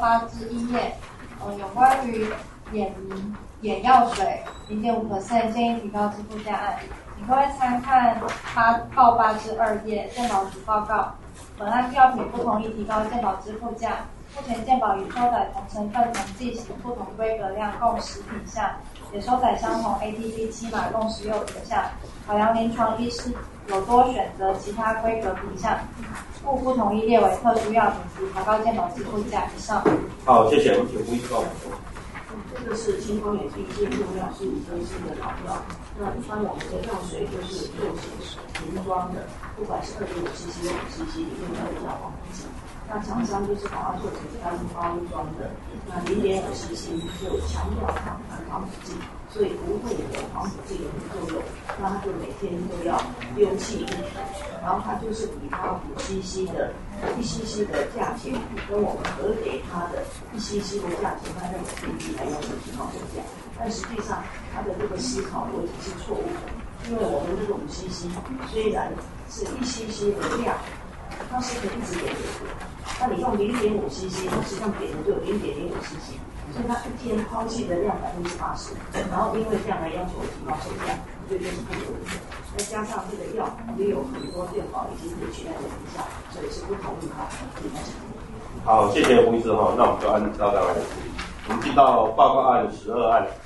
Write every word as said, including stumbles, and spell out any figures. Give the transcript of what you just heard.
八之一页，呃，有关于眼明眼药水 零点五 percent 建议提高支付价案，请各位参看八报八之二页健保局报告。本案药品不同意提高健保支付价，目前健保已收载同成分、同剂型、不同规格量共十品项，也收载相同 A T P 七码共十六品项。考量临床医师有多选择其他规格品项，故不同意列为特殊药品及调高健保支付价以上。 好，谢谢。我们请吴医师。 这个是青光眼病性用药是五颗星的老药。那一般我们的药水就是做成瓶装的，不管是二点五 C C 或五 C C 里面都有叫黄金。那厂商就是把它做成单包装的，那零点五 C C 就强调它含防腐剂，所以不会有防腐剂的副作用。那它就每天都要丢弃一瓶，然后它就是以它五 C C 的一 C C 的价钱跟我们核给它的一 C C 的价钱，它那个比例来要求提高售价。但实际上它的这个思考逻辑是错误的，因为我们这个五 C C 虽然是一 C C 的量，它是可以一直点的。那你用 零点五 C C， 它实际上点的就有 零点零五 C C， 所以它一天抛弃的量百分之八十，然后因为这样来要求提高售价，所以这是不合理的。再加上这个药也有很多健保已经可以取代的品项，所以是不同意它的。 好，谢谢吴医师哈，那我们就按照这样来处理。我们进到报告案十二案。